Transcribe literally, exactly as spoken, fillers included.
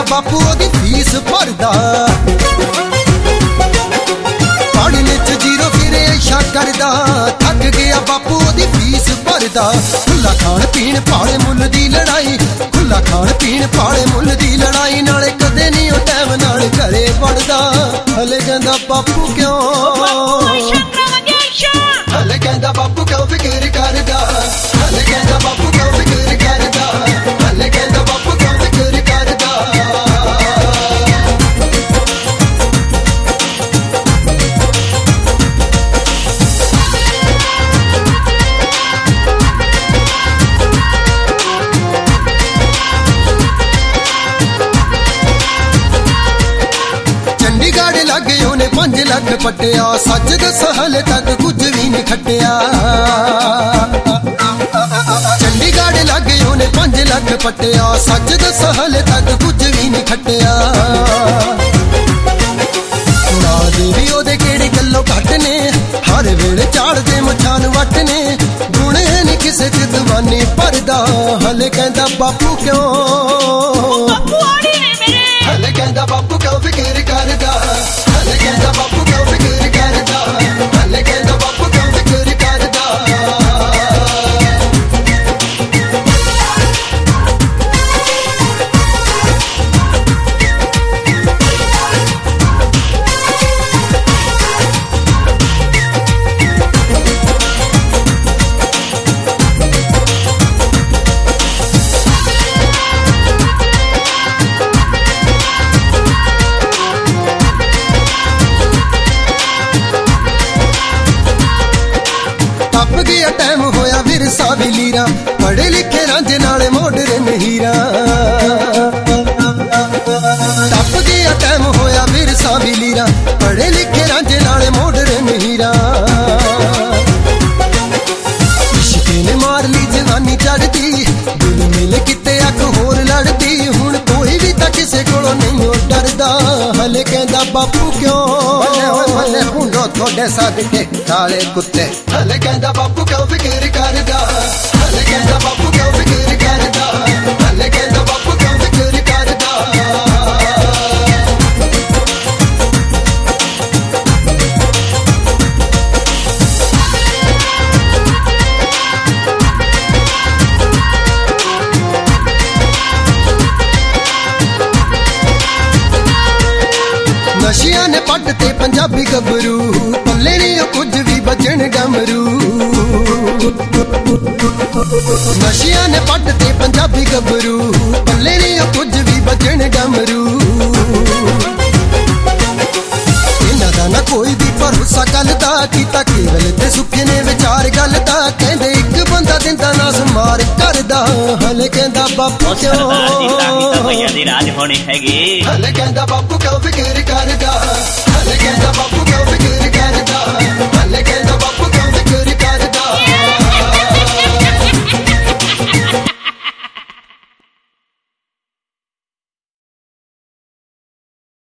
बापू ओदी फीस भरदा पढ़ने च जीरो फिर ऐशा करदा थक गया बापू ओदी फीस भरदा खुला खाण पीण पाले मुल दी लड़ाई खुला खाण पीण पाले मुल दी लड़ाई नाले कदे नहीं ओ टाइम नाल घरे वड़दा हले कहंदा बापू क्यों हले कहंदा बापू क्यों फिक्र करदा हले कहंदा बापू क्यों फिक्र करदा हले कहंदा बापू क्यों फिक्र करदा चंडीगढ़ लगे उन्हें पांच लख पटिया सच दस हले तक कुछ भी नहीं खटिया चंडीगढ़ लगे उन्हें पांच लख पटिया सच दस हले तक कुछ भी नहीं खटिया ना देवी ओदे केड़े गल्लों घट ने हर वेले झाड़दे मुछान वट ने गुण नहीं किसे च दीवानी भरदा हले कहंदा बापू क्यों हले कहंदा बापू क्यों फिक्र करदा हले कहंदा बापू क्यों फिक्र करदा हले कहंदा बापू क्यों फिक्र करदा टाइम होया विरसा भी लीरा पढ़े लिखे रांझे नाले मोडरे नहीरा टप गया टाइम होया विरसा भी लीरा पढ़े लिखे रांझे नाले मोडरे नहीरा इश्के ने मार ली जवानी चढ़दी दिल मिल किते अख होर लड़दी हुण कोई भी तां किसे कोलों नहीं डरदा हले कहंदा बापू क्यों मने हुंडो थोड़े सदके काले कुत्ते हले कहंदा बापू क्यों फिक्र करदा हले कहंदा बापू क्यों फिक्र करदा हले कहंदा बापू क्यों फिक्र करदा नशिया ने पट ते पंजाबी गबरू पल्ले नहीं कुछ भी बचन डमरू नशिया ने पट ते पंजाबी गबरू पल्ले नहीं कुछ भी बचन डमरू इन्हां दा ना कोई भी भरोसा गल दा कीता केवल ते सुखे ने विचार गल दा कहंदे इक बंदा दिंदा ना समार करदा हले कहंदा बापू क्यों दी राज होनी हैगी हले कहंदा बापू क्यों फिक्र कर